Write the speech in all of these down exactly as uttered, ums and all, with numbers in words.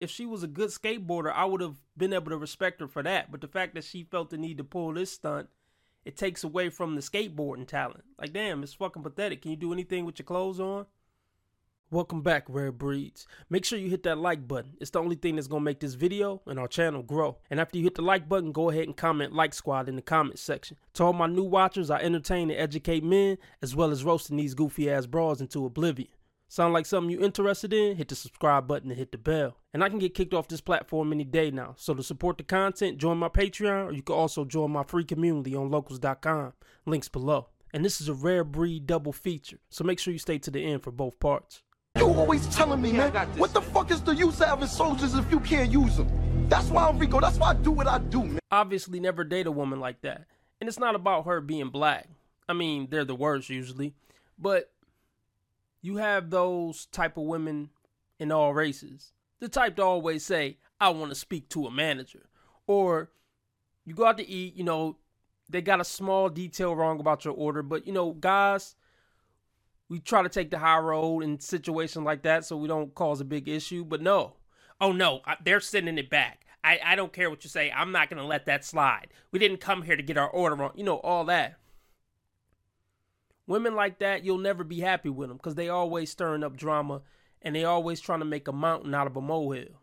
if she was a good skateboarder, I would have been able to respect her for that. But the fact that she felt the need to pull this stunt, it takes away from the skateboarding talent. Like, damn, it's fucking pathetic. Can you do anything with your clothes on? Welcome back, Rare Breeds. Make sure you hit that like button. It's the only thing that's going to make this video and our channel grow. And after you hit the like button, go ahead and comment Like Squad in the comment section. To all my new watchers, I entertain and educate men, as well as roasting these goofy ass bras into oblivion. Sound like something you interested in? Hit the subscribe button and hit the bell. And I can get kicked off this platform any day now. So to support the content, join my Patreon, or you can also join my free community on locals dot com. Links below. And this is a Rare Breed double feature, so make sure you stay to the end for both parts. You always telling me, man, what the fuck is the use of having soldiers if you can't use them? That's why I'm Rico. That's why I do what I do, man. Obviously never date a woman like that. And it's not about her being black. I mean, they're the worst usually. But you have those type of women in all races. The type to always say, I want to speak to a manager. Or you go out to eat, you know, they got a small detail wrong about your order. But, you know, guys, we try to take the high road in situations like that so we don't cause a big issue. But no. Oh, no. They're sending it back. I, I don't care what you say. I'm not going to let that slide. We didn't come here to get our order wrong. You know, all that. Women like that, you'll never be happy with them because they always stirring up drama and they always trying to make a mountain out of a molehill.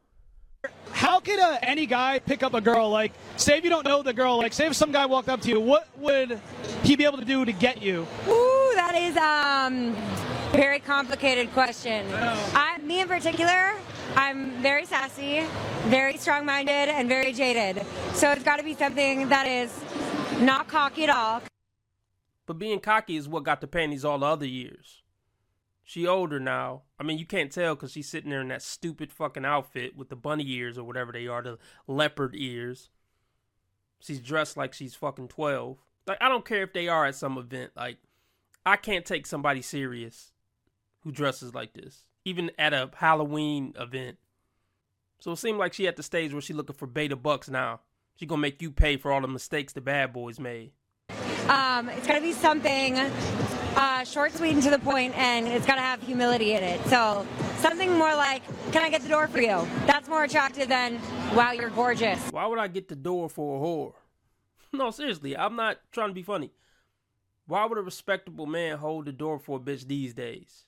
How could uh, any guy pick up a girl? Like, say if you don't know the girl, like, say if some guy walked up to you, what would he be able to do to get you? Ooh, that is um very complicated question. I, me in particular, I'm very sassy, very strong-minded, and very jaded. So it's got to be something that is not cocky at all. But being cocky is what got the panties all the other years. She older now. I mean, you can't tell because she's sitting there in that stupid fucking outfit with the bunny ears or whatever they are, the leopard ears. She's dressed like she's fucking twelve. Like, I don't care if they are at some event. Like, I can't take somebody serious who dresses like this, even at a Halloween event. So it seemed like she at the stage where she looking for beta bucks now. She gonna make you pay for all the mistakes the bad boys made. Um, it's got to be something uh, short, sweet, and to the point, and it's got to have humility in it. So something more like, can I get the door for you? That's more attractive than, wow, you're gorgeous. Why would I get the door for a whore? No, seriously, I'm not trying to be funny. Why would a respectable man hold the door for a bitch these days?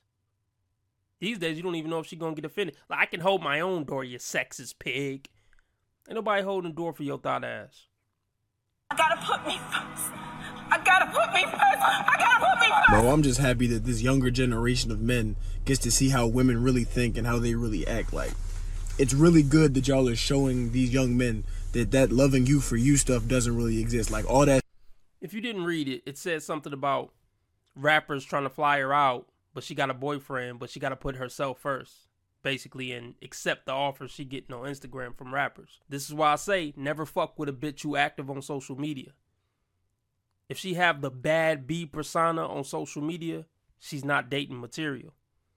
These days, you don't even know if she's going to get offended. Like, I can hold my own door, you sexist pig. Ain't nobody holding the door for your thought ass. I gotta put me first. I gotta put me first. I gotta put me first. Bro, I'm just happy that this younger generation of men gets to see how women really think and how they really act. Like, it's really good that y'all are showing these young men that that loving you for you stuff doesn't really exist. Like, all that. If you didn't read it, it said something about rappers trying to fly her out, but she got a boyfriend, but she got to put herself first, basically, and accept the offers she getting on Instagram from rappers. This is why I say never fuck with a bitch who active on social media. If she have the bad B persona on social media, she's not dating material.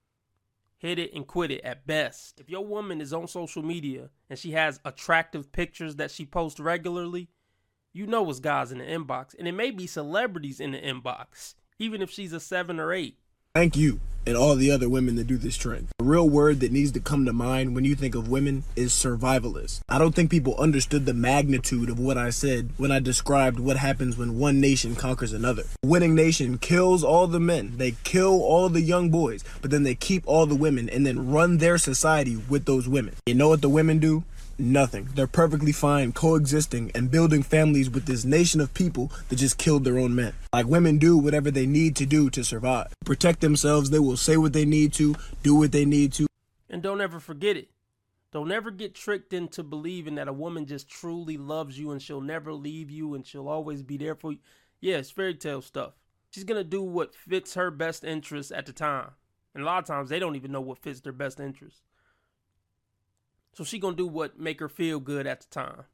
Hit it and quit it at best. If your woman is on social media and she has attractive pictures that she posts regularly, you know it's guys in the inbox. And it may be celebrities in the inbox, even if she's a seven or eight. Thank you and all the other women that do this trend. The real word that needs to come to mind when you think of women is survivalist. I don't think people understood the magnitude of what I said when I described what happens when one nation conquers another. A winning nation kills all the men, they kill all the young boys, but then they keep all the women and then run their society with those women. You know what the women do? Nothing. They're perfectly fine coexisting and building families with this nation of people that just killed their own men. Like, women do whatever they need to do to survive. Protect themselves, they will say what they need to, do what they need to. And don't ever forget it. Don't ever get tricked into believing that a woman just truly loves you and she'll never leave you and she'll always be there for you. Yeah, it's fairy tale stuff. She's going to do what fits her best interest at the time. And a lot of times they don't even know what fits their best interest. So she gonna do what make her feel good at the time.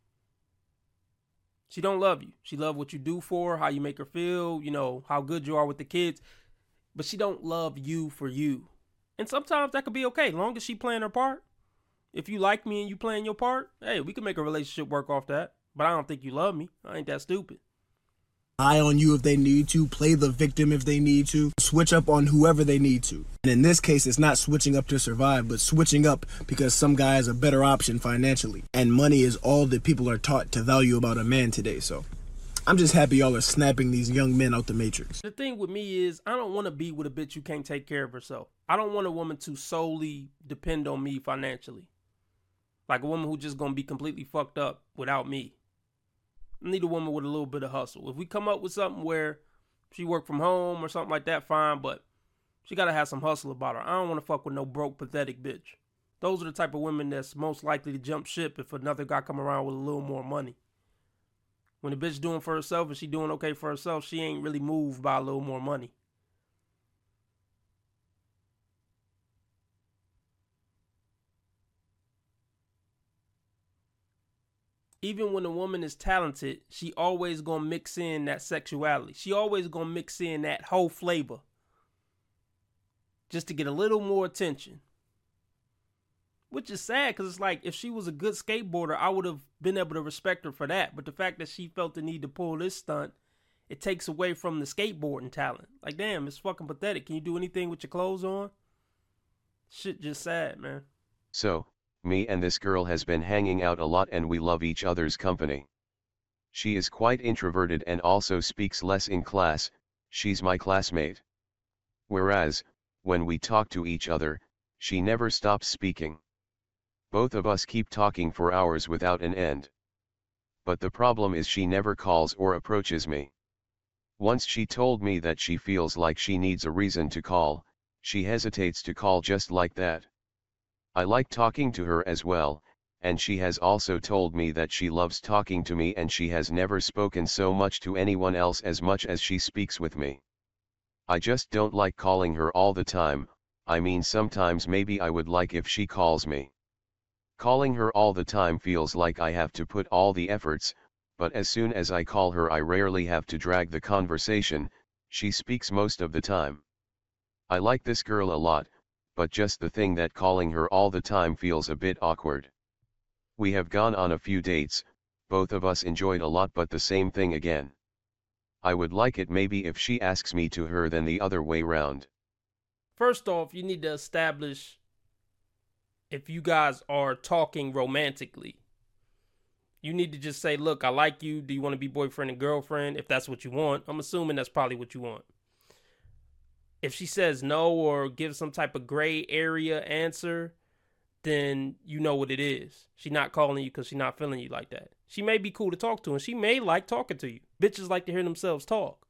She don't love you. She love what you do for her, how you make her feel, you know, how good you are with the kids. But she don't love you for you. And sometimes that could be okay, long as she playing her part. If you like me and you playing your part, hey, we can make a relationship work off that. But I don't think you love me. I ain't that stupid. lie on you if they need to, play the victim if they need to, switch up on whoever they need to. And in this case, it's not switching up to survive, but switching up because some guy is a better option financially. And money is all that people are taught to value about a man today, so I'm just happy y'all are snapping these young men out the matrix. The thing with me is I don't want to be with a bitch who can't take care of herself. I don't want a woman to solely depend on me financially. Like a woman who just going to be completely fucked up without me. I need a woman with a little bit of hustle. If we come up with something where she work from home or something like that, fine, but she got to have some hustle about her. I don't want to fuck with no broke, pathetic bitch. Those are the type of women that's most likely to jump ship if another guy come around with a little more money. When a bitch doing for herself and she doing okay for herself, she ain't really moved by a little more money. Even when a woman is talented, she always gonna mix in that sexuality. She always gonna mix in that whole flavor just to get a little more attention. Which is sad, because it's like, if she was a good skateboarder, I would have been able to respect her for that. But the fact that she felt the need to pull this stunt, it takes away from the skateboarding talent. Like, damn, it's fucking pathetic. Can you do anything with your clothes on? Shit just sad, man. So, me and this girl has been hanging out a lot and we love each other's company. She is quite introverted and also speaks less in class. She's my classmate. Whereas, when we talk to each other, she never stops speaking. Both of us keep talking for hours without an end. But the problem is she never calls or approaches me. Once she told me that she feels like she needs a reason to call, she hesitates to call just like that. I like talking to her as well, and she has also told me that she loves talking to me and she has never spoken so much to anyone else as much as she speaks with me. I just don't like calling her all the time. I mean, sometimes maybe I would like if she calls me. Calling her all the time feels like I have to put all the efforts, but as soon as I call her I rarely have to drag the conversation. She speaks most of the time. I like this girl a lot, but just the thing that calling her all the time feels a bit awkward. We have gone on a few dates, both of us enjoyed a lot, but the same thing again. I would like it maybe if she asks me to her than the other way round. First off, you need to establish if you guys are talking romantically. You need to just say, look, I like you. Do you want to be boyfriend and girlfriend? If that's what you want. I'm assuming that's probably what you want. If she says no or gives some type of gray area answer, then you know what it is. She's not calling you because she's not feeling you like that. She may be cool to talk to and she may like talking to you. Bitches like to hear themselves talk.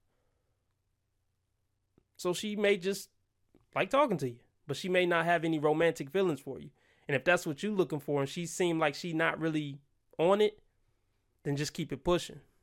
So she may just like talking to you, but she may not have any romantic feelings for you. And if that's what you're looking for and she seemed like she not really on it, then just keep it pushing.